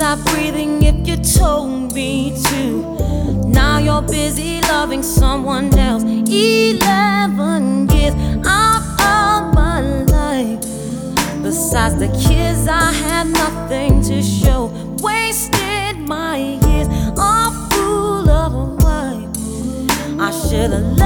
stop breathing if you told me to. Now you're busy loving someone else. 11 years out of my life. Besides the kids, I had nothing to show. Wasted my years, a fool of a wife. I should've